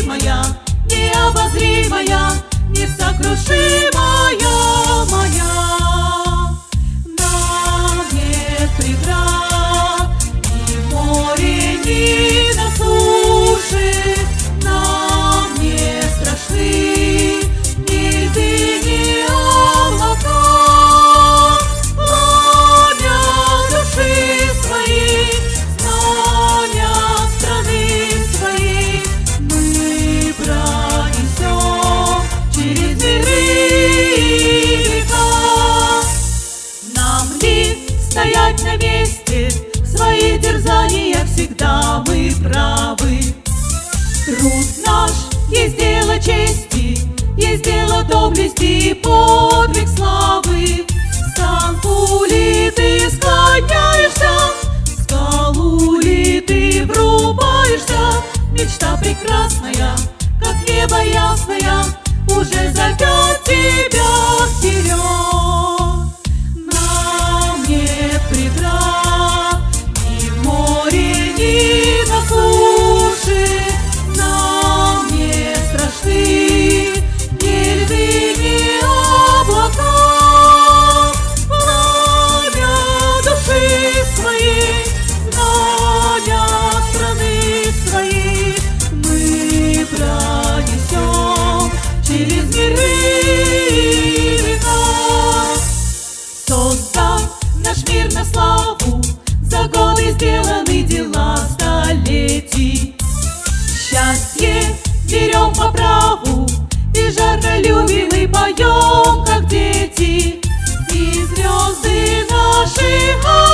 непогрешимая, необозримая, несокрушимая моя. Нам нет преград ни в море, ни на суше, нам не страшны ни льды, ни облака. Пламя души своей, знамя страны своей, мы пронесем через миры и века. Нам ли стоять на месте, в своих дерзаниях всегда мы правы. Труд наш есть дело чести, есть дело доблести и подвиг славы. Станку ли ты склоняешься, скалу ли ты врубаешься, мечта прекрасная, как небо ясное, уже зовет тебя вперед. Нам нет преград ни в море, ни на суше, нам не страшны ни льды, ни облака. Пламя души своей, знамя страны своей, мы пронесем через миры и века. Создан наш мир на славу, за годы сделаны дела столетий. Счастье берем по праву, и жарко любим и поем, как дети, и звезды наши